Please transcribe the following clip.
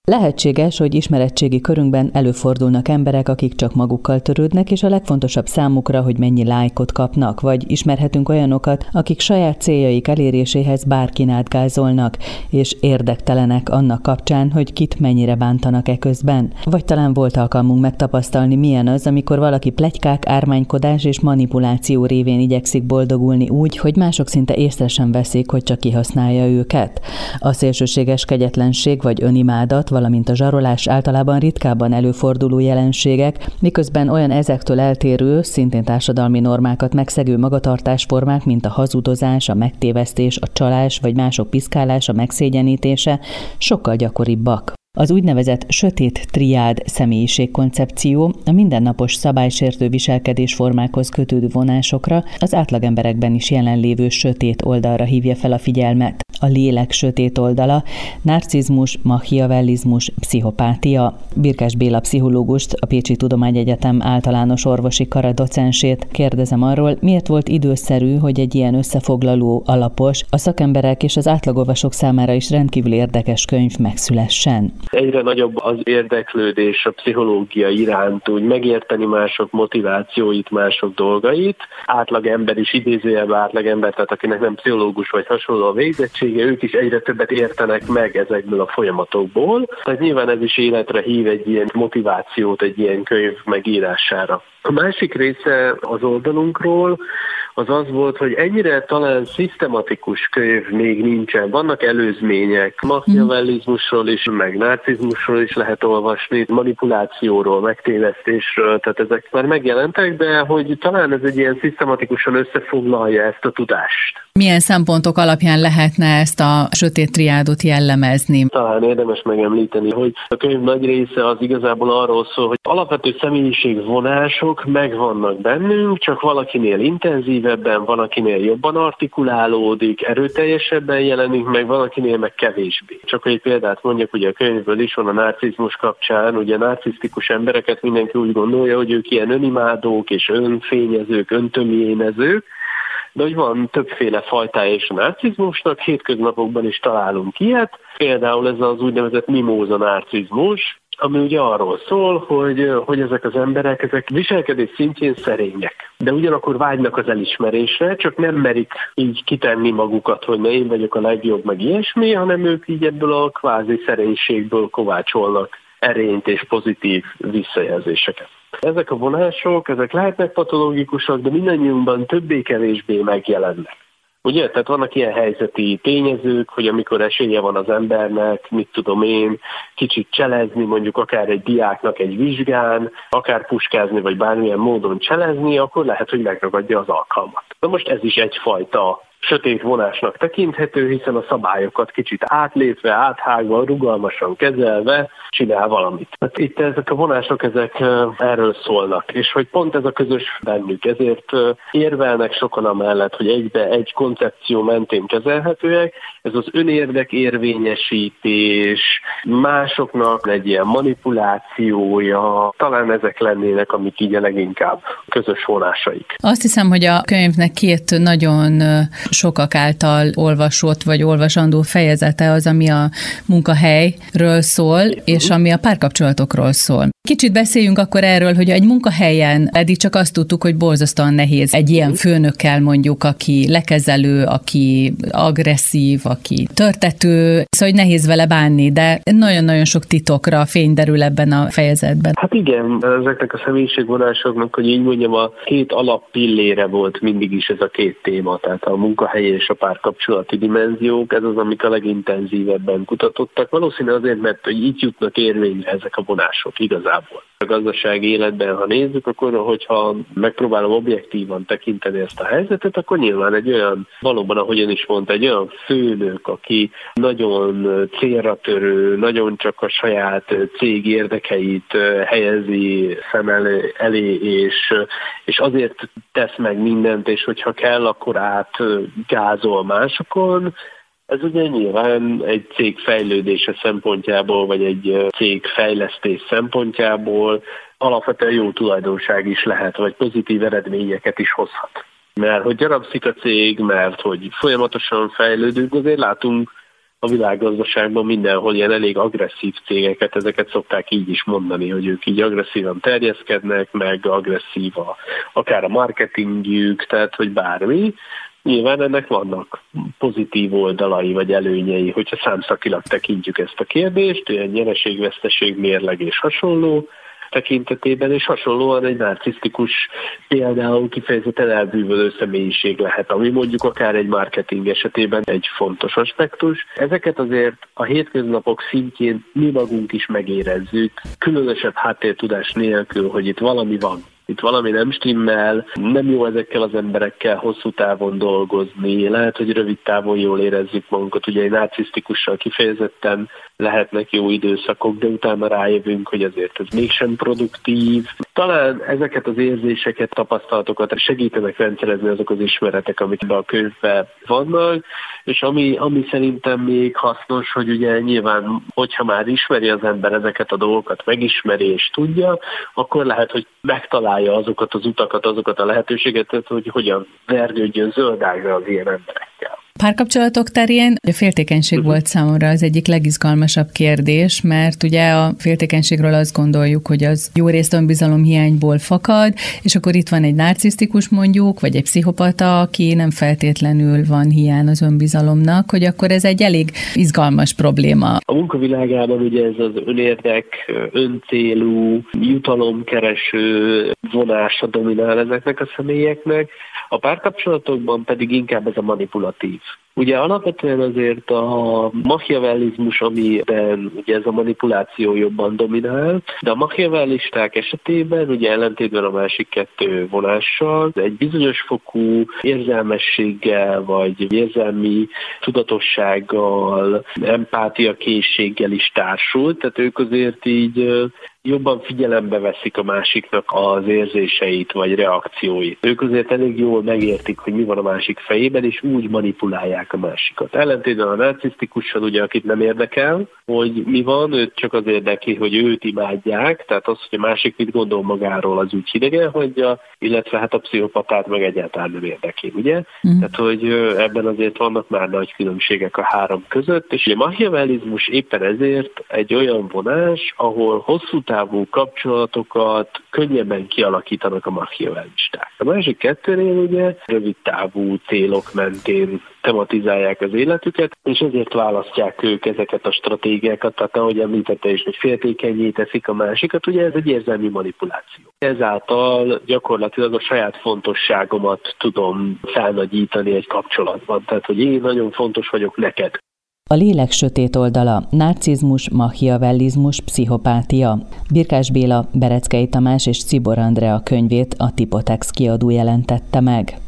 Lehetséges, hogy ismeretségi körünkben előfordulnak emberek, akik csak magukkal törődnek, és a legfontosabb számukra, hogy mennyi lájkot kapnak, vagy ismerhetünk olyanokat, akik saját céljaik eléréséhez bárkin átgázolnak, és érdektelenek annak kapcsán, hogy kit mennyire bántanak eközben. Vagy talán volt alkalmunk megtapasztalni, milyen az, amikor valaki pletykák, ármánykodás és manipuláció révén igyekszik boldogulni úgy, hogy mások szinte észre sem veszik, hogy csak kihasználja őket. A szélsőséges kegyetlenség vagy önimádat, valamint a zsarolás általában ritkábban előforduló jelenségek, miközben olyan ezektől eltérő, szintén társadalmi normákat megszegő magatartásformák, mint a hazudozás, a megtévesztés, a csalás vagy mások piszkálása, megszégyenítése sokkal gyakoribbak. Az úgynevezett sötét triád személyiségkoncepció a mindennapos szabálysértő viselkedésformákhoz kötődő vonásokra, az átlagemberekben is jelenlévő sötét oldalra hívja fel a figyelmet. A lélek sötét oldala, narcizmus, machiavellizmus, pszichopátia. Birkás Béla pszichológust, a Pécsi Tudományegyetem általános orvosi kara docensét kérdezem arról, miért volt időszerű, hogy egy ilyen összefoglaló, alapos, a szakemberek és az átlagolvasók számára is rendkívül érdekes könyv megszülessen. Egyre nagyobb az érdeklődés a pszichológia iránt, úgy megérteni mások motivációit, mások dolgait. Átlagember is, idézőjelben átlagember, tehát akinek nem pszichológus vagy hasonló a végzettsége, ők is egyre többet értenek meg ezekből a folyamatokból. Tehát nyilván ez is életre hív egy ilyen motivációt egy ilyen könyv megírására. A másik része az oldalunkról az volt, hogy ennyire talán szisztematikus könyv még nincsen. Vannak előzmények, machiavellizmusról is, meg narcizmusról is lehet olvasni, manipulációról, megtévesztésről, tehát ezek már megjelentek, de hogy talán ez egy ilyen szisztematikusan összefoglalja ezt a tudást. Milyen szempontok alapján lehetne ezt a sötét triádot jellemezni? Talán érdemes megemlíteni, hogy a könyv nagy része az igazából arról szól, hogy alapvető személyiségvonások megvannak bennünk, csak valakinél intenzívebben, valakinél jobban artikulálódik, erőteljesebben jelenik meg, valakinél meg kevésbé. Csak hogy egy példát mondjak, ugye a könyvből is van a narcizmus kapcsán, ugye narcisztikus embereket mindenki úgy gondolja, hogy ők ilyen önimádók és önfényezők, öntömjénezők, de hogy van többféle fajtája is a narcizmusnak, hétköznapokban is találunk ilyet, például ez az úgynevezett mimóza narcizmus, ami ugye arról szól, hogy ezek az emberek, ezek viselkedés szintjén szerények, de ugyanakkor vágynak az elismerésre, csak nem merik így kitenni magukat, hogy na én vagyok a legjobb, meg ilyesmi, hanem ők így ebből a kvázi szerénységből kovácsolnak erényt és pozitív visszajelzéseket. Ezek a vonások, ezek lehetnek patológikusak, de mindannyiunkban többé-kevésbé megjelennek. Ugye? Tehát vannak ilyen helyzeti tényezők, hogy amikor esélye van az embernek, mit tudom én, kicsit cselezni, mondjuk akár egy diáknak egy vizsgán, akár puskázni, vagy bármilyen módon cselezni, akkor lehet, hogy megragadja az alkalmat. Na most ez is egyfajta sötét vonásnak tekinthető, hiszen a szabályokat kicsit átlépve, áthágva, rugalmasan kezelve csinál valamit. Hát itt ezek a vonások, ezek erről szólnak, és hogy pont ez a közös bennük, ezért érvelnek sokan amellett, hogy egy koncepció mentén kezelhetőek, ez az önérdek érvényesítés, másoknak egy ilyen manipulációja, talán ezek lennének, amik így a leginkább közös vonásaik. Azt hiszem, hogy a könyvnek két nagyon sokak által olvasott vagy olvasandó fejezete az, ami a munkahelyről szól, és ami a párkapcsolatokról szól. Kicsit beszéljünk akkor erről, hogy egy munkahelyen eddig csak azt tudtuk, hogy borzasztóan nehéz egy ilyen főnökkel mondjuk, aki lekezelő, aki agresszív, aki törtető, szóval hogy nehéz vele bánni, de nagyon-nagyon sok titokra fény derül ebben a fejezetben. Hát igen, ezeknek a személyiségvonásoknak, hogy így mondjam, a két alappillére volt mindig is ez a két téma, tehát a munkahelyi és a párkapcsolati dimenziók, ez az, amit a legintenzívebben kutatottak. Valószínűleg azért, mert hogy így jutnak érvényre ezek a vonások igazából. A gazdasági életben, ha nézzük, akkor hogyha megpróbálom objektívan tekinteni ezt a helyzetet, akkor nyilván egy olyan, valóban, ahogyan is mondta, egy olyan főnök, aki nagyon célra törő, nagyon csak a saját cég érdekeit helyezi szem elé, és azért tesz meg mindent, és hogyha kell, akkor átgázol másokon. Ez ugye nyilván egy cég fejlődése szempontjából, vagy egy cég fejlesztés szempontjából alapvetően jó tulajdonság is lehet, vagy pozitív eredményeket is hozhat. Mert hogy gyarapszik a cég, mert hogy folyamatosan fejlődünk, azért látunk a világgazdaságban mindenhol ilyen elég agresszív cégeket, ezeket szokták így is mondani, hogy ők így agresszívan terjeszkednek, meg agresszív akár a marketingjük, tehát hogy bármi. Nyilván ennek vannak pozitív oldalai vagy előnyei, hogyha számszakilag tekintjük ezt a kérdést, ilyen nyereség-veszteség, mérleg és hasonló tekintetében, és hasonlóan egy narcisztikus, például kifejezetten elbűvölő személyiség lehet, ami mondjuk akár egy marketing esetében egy fontos aspektus. Ezeket azért a hétköznapok szintjén mi magunk is megérezzük, különösebb háttértudás nélkül, hogy itt valami van. Itt valami nem stimmel, nem jó ezekkel az emberekkel hosszú távon dolgozni, lehet, hogy rövid távon jól érezzük magunkat, ugye egy narcisztikussal kifejezetten lehetnek jó időszakok, de utána rájövünk, hogy azért ez mégsem produktív. Talán ezeket az érzéseket, tapasztalatokat segítenek rendszerezni azok az ismeretek, amik ebben a könyvben vannak, és ami szerintem még hasznos, hogy ugye nyilván, hogyha már ismeri az ember ezeket a dolgokat, megismeri és tudja, akkor lehet, hogy megtalálja azokat az utakat, azokat a lehetőségeket, hogy hogyan vergődjön zöldágra az ilyen emberekkel. Párkapcsolatok terén a féltékenység volt számomra az egyik legizgalmasabb kérdés, mert ugye a féltékenységről azt gondoljuk, hogy az jó részt önbizalomhiányból fakad, és akkor itt van egy narcisztikus mondjuk, vagy egy pszichopata, aki nem feltétlenül van hiány az önbizalomnak, hogy akkor ez egy elég izgalmas probléma. A munkavilágában ugye ez az önérdek, öncélú, jutalomkereső vonása dominál ezeknek a személyeknek, a párkapcsolatokban pedig inkább ez a manipulatív. Ugye alapvetően azért a machiavellizmus, amiben ugye ez a manipuláció jobban dominál, de a machiavellisták esetében, ugye ellentétben a másik kettő vonással, egy bizonyos fokú érzelmességgel, vagy érzelmi tudatossággal, empátiakészséggel is társul, tehát ők azért így jobban figyelembe veszik a másiknak az érzéseit vagy reakcióit. Ők azért elég jól megértik, hogy mi van a másik fejében, és úgy manipulálják a másikat. Ellentétben a narcisztikussal, ugye, akit nem érdekel, hogy mi van, őt csak az érdekli, hogy őt imádják, tehát az, hogy a másik mit gondol magáról, az úgy hidegen hagyja, illetve hát a pszichopatát meg egyáltalán nem érdekli, ugye? Tehát, hogy ebben azért vannak már nagy különbségek a három között, és a machiavellizmus éppen ezért egy olyan vonás, ahol hosszú távú kapcsolatokat könnyebben kialakítanak a machiavellisták. A másik kettőnél ugye rövid távú célok mentén tematizálják az életüket, és ezért választják ők ezeket a stratégiákat, tehát ahogy említette is, hogy féltékennyé teszik a másikat, ugye ez egy érzelmi manipuláció. Ezáltal gyakorlatilag a saját fontosságomat tudom felnagyítani egy kapcsolatban, tehát hogy én nagyon fontos vagyok neked. A lélek sötét oldala, narcizmus, machiavellizmus, pszichopátia. Birkás Béla, Bereckei Tamás és Czibor Andrea könyvét a Tipotex kiadó jelentette meg.